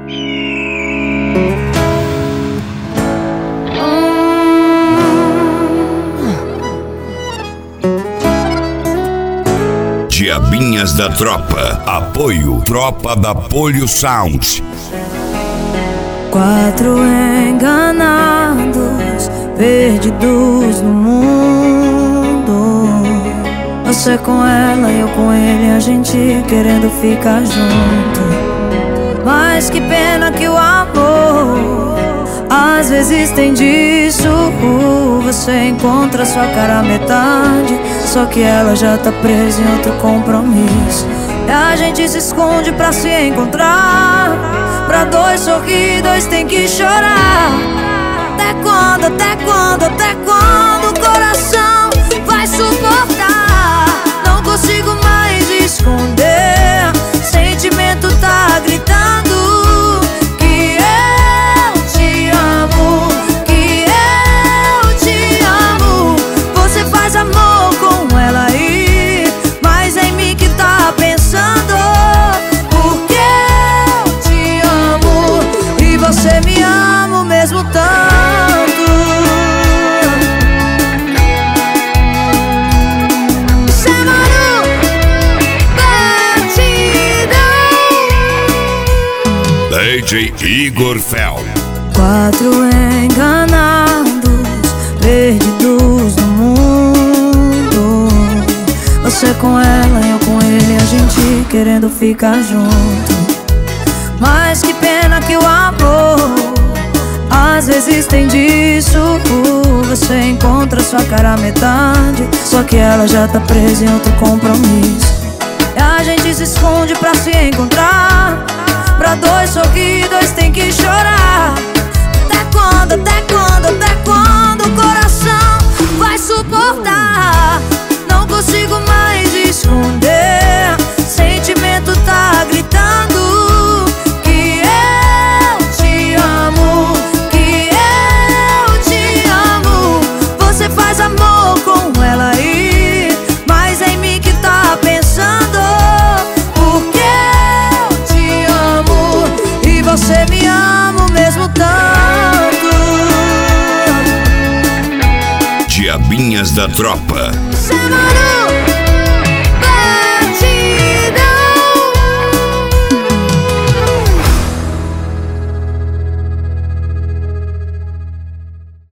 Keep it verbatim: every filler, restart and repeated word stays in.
Diabinhas da Tropa. Apoio Tropa da Polio Sound. Quatro enganados, perdidos no mundo. Você com ela e eu com ele, a gente querendo ficar junto. Mas que pena que o amor às vezes tem disso. Você encontra sua cara à metade, só que ela já tá presa em outro compromisso. E a gente se esconde pra se encontrar. Pra dois sorrir, dois tem que chorar. Até quando, até quando, até quando o coração vai suportar? Não consigo mais esconder, sentimento tá gritando que eu te amo, que eu te amo. Você faz amor com ela aí, mas é em mim que tá pensando. Porque eu te amo e você me ama o mesmo tanto. D J Igor Fel. Quatro enganados, perdidos no mundo. Você com ela e eu com ele, a gente querendo ficar junto. Mas que pena que o amor às vezes tem disso. Você encontra sua cara à metade, só que ela já tá presa em outro compromisso. E a gente se esconde pra se encontrar. Pra dois sorrir, dois tem que chorar. Até quando, até quando, até quando o coração vai suportar? Não consigo mais esconder, sentimento tá gritando que eu te amo, que eu te amo. Você faz amor com ela aí, mas é em mim que tá pensando. Você me ama o mesmo tanto. Diabinhas da Tropa. Semana